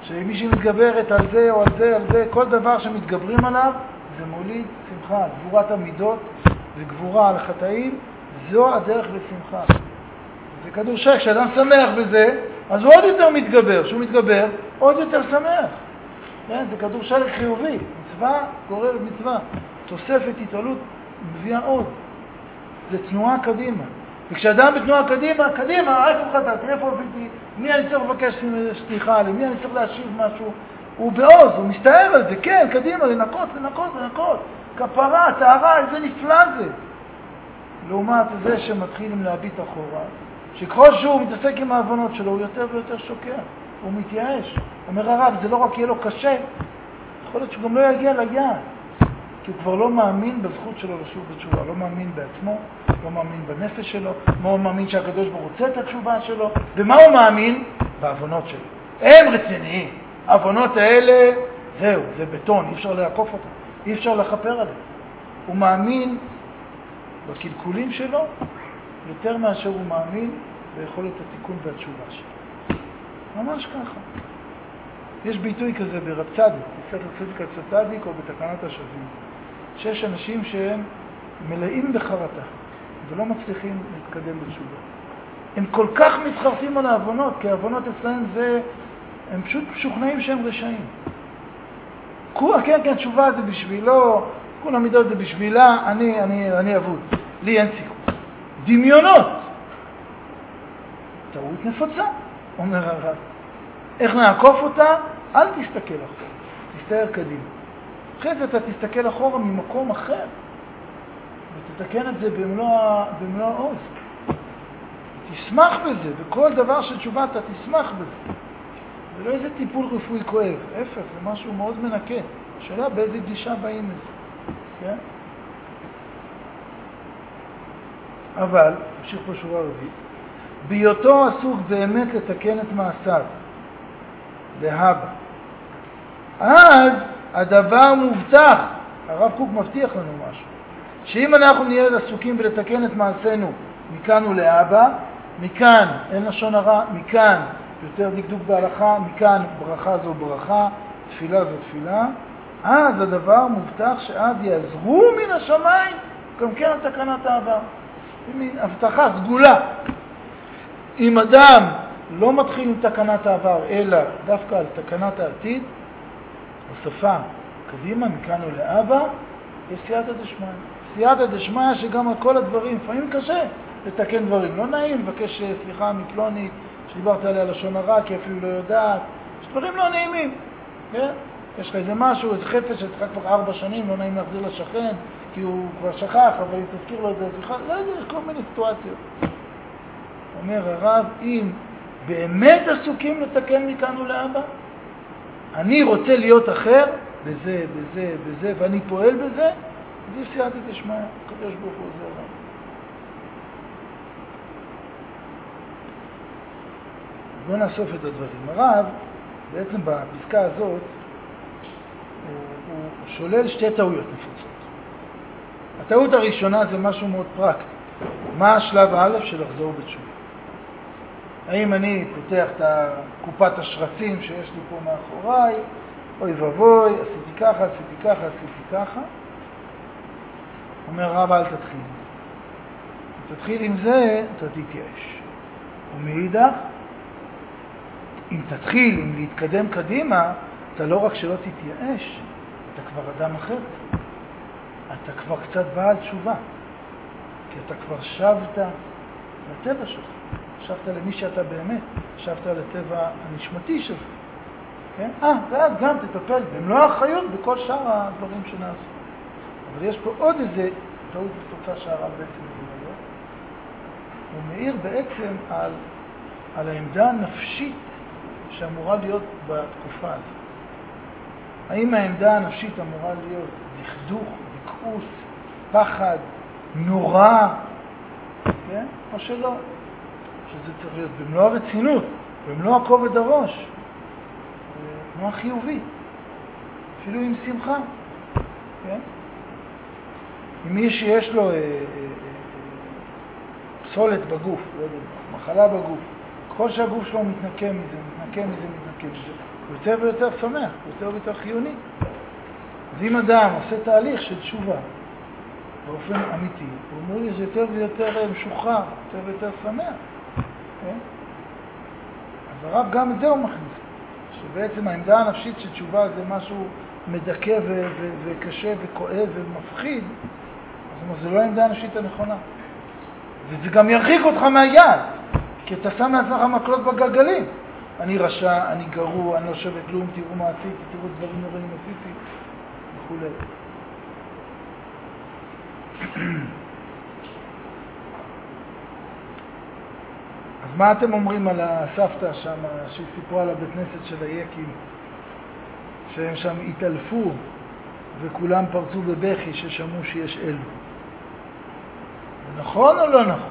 [SPEAKER 1] שמישהי מתגברת על זה או על זה, על זה, כל דבר שמתגברים עליו, זה מוליד שמחה. גבורת המידות וגבורה על החטאים, זו הדרך לשמחה. זה כדור שק, כשאדם שמח בזה, אז הוא עוד יותר מתגבר. כשהוא מתגבר, עוד יותר שמח. כן? זה כדור שלג חיובי. מצווה גוררת מצווה. תוספת התעלות מביאה עוד. זה תנועה קדימה. וכשאדם בתנועה קדימה, קדימה, איפה חטאתי, איפה עשיתי, מי אני צריך לבקש סליחה, למי אני צריך להשיב משהו, הוא בעוז, הוא מסתער על זה, כן, קדימה, לנקות, לנקות, לנקות, כפרה, טהרה, איזה נפלא זה. לעומת זה שמתחילים להביט אחורה, שכל שהוא מתעסק עם ההבנות שלו, הוא יותר ויותר שוקע, הוא מתייאש. אומר הרב, זה לא רק יהיה לו קשה, יכול להיות שהוא גם לא יגיע ליעד. כי הוא כבר לא מאמין בזכות שלו לשוב בתשובה, לא מאמין בעצמו, לא מאמין בנפש שלו, לא מאמין שהקדוש ברוך הוא רוצה את התשובה שלו, ומה הוא מאמין? בהבנות שלו. הם רציניים. ההבנות האלה, זהו, זה בטון, אי אפשר לעקוף אותם, אי אפשר לחפר עליהם. הוא מאמין בקלקולים שלו יותר מאשר הוא מאמין ביכולת התיקון והתשובה שלו. ממש ככה. יש ביטוי כזה ברב צדיק, בספר צדיק הצדיק או בתקנת השבים. שיש אנשים שהם מלאים בחרטה ולא מצליחים להתקדם בתשובה. הם כל כך מתחרטים על ההבנות, כי ההבנות אצלהם זה, הם פשוט משוכנעים שהם רשעים. כן, תשובה זה בשבילו, כל המידות זה בשבילה, אני אבוד. לי אין סיכוי. דמיונות. טעות נפוצה, אומר הרב. איך נעקוף אותה? אל תסתכל אחורה, תסתער קדימה. אחרי זה אתה תסתכל אחורה ממקום אחר, ותתקן את זה במלוא העוז. תשמח בזה, בכל דבר של תשובה אתה תשמח בזה. זה לא איזה טיפול רפואי כואב, אפס, זה משהו מאוד מנקה. השאלה באיזה גישה באים לזה, כן? אבל, נמשיך פה שורה רביעית, בהיותו עסוק באמת לתקן את מעשיו, להבא. אז הדבר מובטח, הרב קוק מבטיח לנו משהו, שאם אנחנו נהיה עסוקים בלתקן את מעשינו מכאן ולהבא, מכאן אין לשון הרע, מכאן יותר דקדוק בהלכה, מכאן ברכה זו ברכה, תפילה זו תפילה, אז הדבר מובטח שאז יעזרו מן השמיים גם כן התקנת העבר. זה מין הבטחה סגולה. אם אדם לא מתחיל עם תקנת העבר, אלא דווקא על תקנת העתיד, הוספה קדימה, מכאן ולהבא, יש סייעתא דשמיא. סייעתא דשמיא שגם על כל הדברים, לפעמים קשה לתקן דברים. לא נעים לבקש סליחה מפלונית, שדיברת עליה לשון הרע, כי אפילו לא יודעת. יש דברים לא נעימים. כן? יש לך איזה משהו, איזה חפש שצריך כבר 4 שנים, לא נעים להחזיר לשכן, כי הוא כבר שכח, אבל אם תזכיר לו את זה, לא יודע, יש כל מיני סיטואציות. אומר הרב, אם באמת עסוקים לתקן מכאן ולהבא, אני רוצה להיות אחר, בזה, בזה, בזה, ואני פועל בזה, אז יש סייעתא דשמיא, הקדוש ברוך הוא עוזר לנו. בואו נאסוף את הדברים. הרב, בעצם בפסקה הזאת, הוא שולל 2 טעויות נפוצות. הטעות הראשונה זה משהו מאוד פרקטי. מה השלב א' של לחזור בתשובה? האם אני פותח את קופת השרצים שיש לי פה מאחוריי, אוי ובוי, עשיתי ככה, עשיתי ככה, עשיתי ככה. אומר רב, אל תתחיל. אם תתחיל עם זה, אתה תתייאש. ומאידך, אם תתחיל, אם להתקדם קדימה, אתה לא רק שלא תתייאש, אתה כבר אדם אחר. אתה כבר קצת בעל תשובה. כי אתה כבר שבת לטבע שלך. שבת למי שאתה באמת. שבת לטבע הנשמתי שלך. כן? ואז גם תטפל במלוא האחריות בכל שאר הדברים שנעשו. אבל יש פה עוד איזה טעות נפוצה שהרב בעצם מביא. הוא מאיר בעצם על העמדה הנפשית שאמורה להיות בתקופה הזאת. האם העמדה הנפשית אמורה להיות דכדוך, דכאוס, פחד, נורא, כן? או שלא? שזה צריך להיות במלוא הרצינות, במלוא הכובד הראש, תנועה חיובית, אפילו עם שמחה, כן? אם מי שיש לו פסולת בגוף, לא יודע, מחלה בגוף, ככל שהגוף שלו מתנקם מזה, מתנקם מזה, הוא יותר ויותר שמח, יותר ויותר חיוני. אז אם אדם עושה תהליך של תשובה באופן אמיתי, הוא אומר לי יותר ויותר משוחרר, יותר ויותר שמח. כן? אז הרב גם את זה הוא מכניס, שבעצם העמדה הנפשית של תשובה זה משהו מדכא וקשה וכואב ומפחיד, אז הוא אומר, זה לא העמדה הנפשית הנכונה. וזה גם ירחיק אותך מהיעד, כי אתה שם לעצמך מקלות בגלגלים. אני רשע, אני גרוע, אני לא שווה כלום, תראו מה עשיתי, תראו דברים נוראים עשיתי, וכו'. אז מה אתם אומרים על הסבתא שם, שסיפרו על הבית כנסת של היקים, שהם שם התעלפו וכולם פרצו בבכי ששמעו שיש אלו? זה נכון או לא נכון?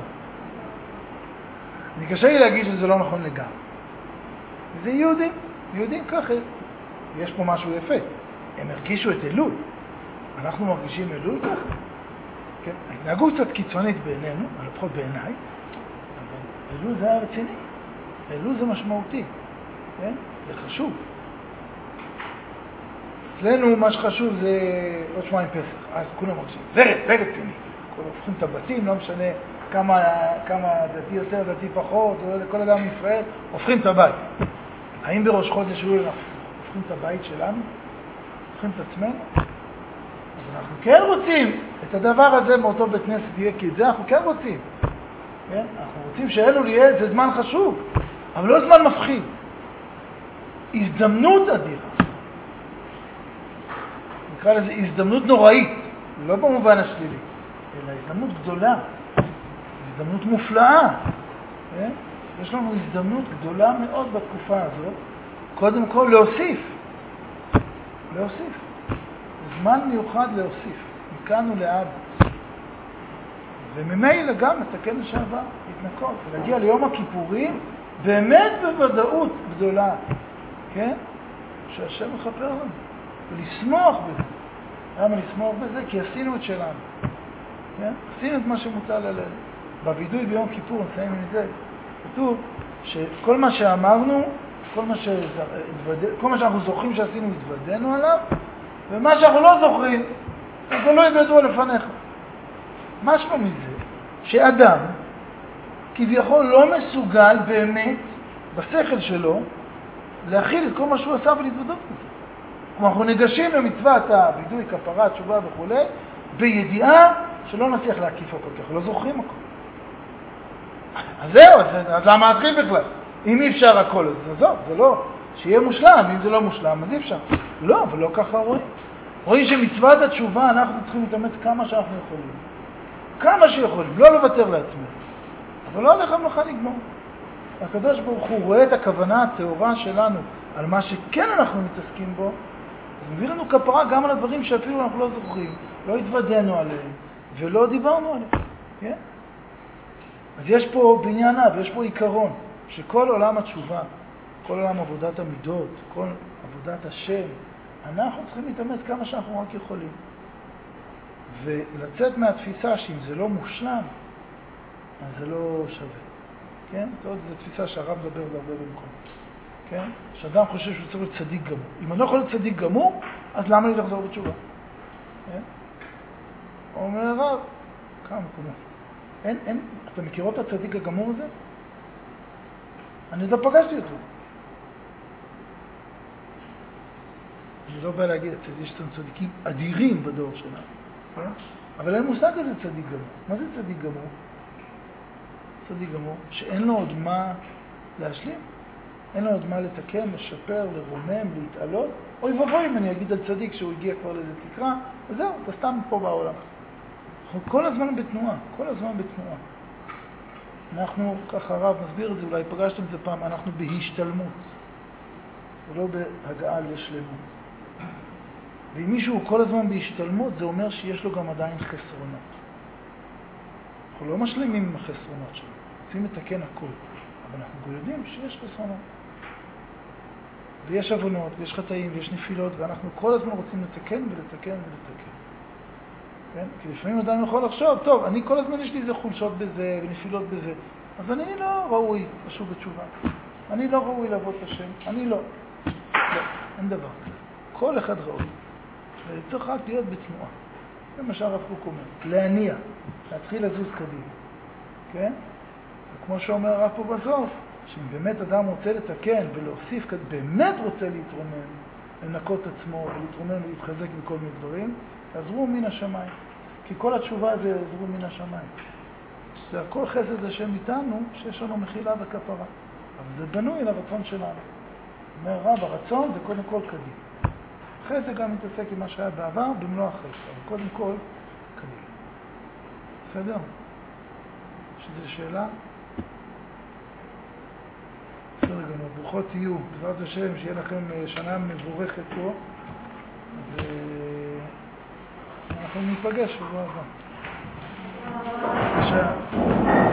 [SPEAKER 1] אני קשה לי להגיד שזה לא נכון לגמרי. זה יהודים ככה. יש פה משהו יפה. הם הרגישו את אלול. אנחנו מרגישים אלול ככה. כן? ההתנהגות קצת קיצונית בעינינו, אבל לפחות בעיניי, אבל אלול זה היה רציני. אלול זה משמעותי. כן? זה חשוב. אצלנו מה שחשוב זה עוד שבועיים פסח. אז כולם מרגישים. זה רציני. כולם הופכים את הבתים, לא משנה כמה דתי יותר, דתי פחות, כל אדם מישראל, הופכים את הבית. האם בראש חודש אלול אנחנו הופכים את הבית שלנו? הופכים את עצמנו? אז אנחנו כן רוצים את הדבר הזה מאותו בית כנסת יהיה, כי את זה אנחנו כן רוצים. כן? אנחנו רוצים שאלול יהיה, זה זמן חשוב, אבל לא זמן מפחיד. הזדמנות אדירה. נקרא לזה הזדמנות נוראית, לא במובן השלילי, אלא הזדמנות גדולה. הזדמנות מופלאה. כן? יש לנו הזדמנות גדולה מאוד בתקופה הזאת, קודם כל להוסיף. זמן מיוחד להוסיף, מכאן ולהבא. וממילא גם לתקן לשעבר, להתנקות, ולהגיע ליום הכיפורים, באמת בוודאות גדולה, כן? שהשם מחפר לנו, ולשמוח בזה. למה לשמוח בזה? כי עשינו את שלנו. כן? עשינו את מה שמוטל עלינו. בוידוי ביום כיפור, נסיים עם זה, כתוב שכל מה שאמרנו, כל מה שאנחנו זוכרים שעשינו, התוודענו עליו, ומה שאנחנו לא זוכרים, זה לא ידוע לפניך. משהו מזה, שאדם כביכול לא מסוגל באמת, בשכל שלו, להכיל את כל מה שהוא עשה ולהתוודות בזה. כלומר, אנחנו ניגשים למצוות הוידוי, כפרה, תשובה וכו', בידיעה שלא נצליח להקיף הכל, כי אנחנו לא זוכרים הכל. אז זהו, אז למה להתחיל בכלל? אם אי אפשר הכל, אז עזוב, זה לא, שיהיה מושלם, אם זה לא מושלם, אז אי אפשר. לא, אבל לא ככה רואים. רואים שמצוות התשובה אנחנו צריכים להתאמץ כמה שאנחנו יכולים. כמה שיכולים, לא לוותר לעצמנו. אבל לא עליך מלאכה לגמור. הקדוש ברוך הוא רואה את הכוונה הטהורה שלנו על מה שכן אנחנו מתעסקים בו, אז מביא לנו כפרה גם על הדברים שאפילו אנחנו לא זוכרים, לא התוודענו עליהם ולא דיברנו עליהם. כן? אז יש פה בניינה ויש פה עיקרון, שכל עולם התשובה, כל עולם עבודת המידות, כל עבודת השם, אנחנו צריכים להתאמץ כמה שאנחנו רק יכולים. ולצאת מהתפיסה שאם זה לא מושלם, אז זה לא שווה. כן? זו תפיסה שהרב מדבר בהרבה במקום. כן? שאדם חושב שהוא צריך להיות צדיק גמור. אם אני לא יכול להיות צדיק גמור, אז למה לי לחזור בתשובה? כן? אומר הרב, כמה מקומות. אתה מכירות את הצדיק הגמור הזה? אני לא פגשתי אותו. אני לא בא להגיד, יש צדיקים אדירים בדור שלנו. כן? אבל אין מושג כזה צדיק גמור. מה זה צדיק גמור? צדיק גמור, שאין לו עוד מה להשלים, אין לו עוד מה לתקן, לשפר, לרומם, להתעלות. אוי ובוי אם אני אגיד על צדיק שהוא הגיע כבר לאיזה תקרה, וזהו, אתה סתם פה בעולם. אנחנו כל הזמן בתנועה, כל הזמן בתנועה. אנחנו, ככה הרב מסביר את זה, אולי פגשתם את זה פעם, אנחנו בהשתלמות, ולא בהגעה לשלמות. ואם מישהו כל הזמן בהשתלמות, זה אומר שיש לו גם עדיין חסרונות. אנחנו לא משלימים עם החסרונות שלנו, רוצים לתקן הכל, אבל אנחנו יודעים שיש חסרונות. ויש עוונות, ויש חטאים, ויש נפילות, ואנחנו כל הזמן רוצים לתקן ולתקן ולתקן. כן? כי לפעמים אדם יכול לחשוב, טוב, אני כל הזמן יש לי איזה חולשות בזה ונפילות בזה, אז אני לא ראוי לשוב בתשובה. אני לא ראוי לעבוד את השם. אני לא. לא, אין דבר כזה. כל אחד ראוי. וצריך רק להיות בתנועה. זה מה שהרב קוק אומר. להניע. להתחיל לזוז קדימה. כן? וכמו שאומר הרב פה בסוף, שאם באמת אדם רוצה לתקן ולהוסיף, באמת רוצה להתרומם, לנקות עצמו ולהתרומם ולהתחזק בכל מיני דברים, תעזרו מן השמיים. כי כל התשובה זה יעזרו מן השמיים. זה הכל חסד השם איתנו, שיש לנו מחילה וכפרה. אבל זה בנוי לרצון שלנו. אומר רב, הרצון זה קודם כל קדימה. אחרי זה גם מתעסק עם מה שהיה בעבר במלוא החסד. אבל קודם כל, קדימה. בסדר? יש איזו שאלה? בסדר גמור, ברוכות תהיו, בעזרת השם, שיהיה לכם שנה מבורכת פה, ואנחנו ניפגש בשבוע הבא. בבקשה.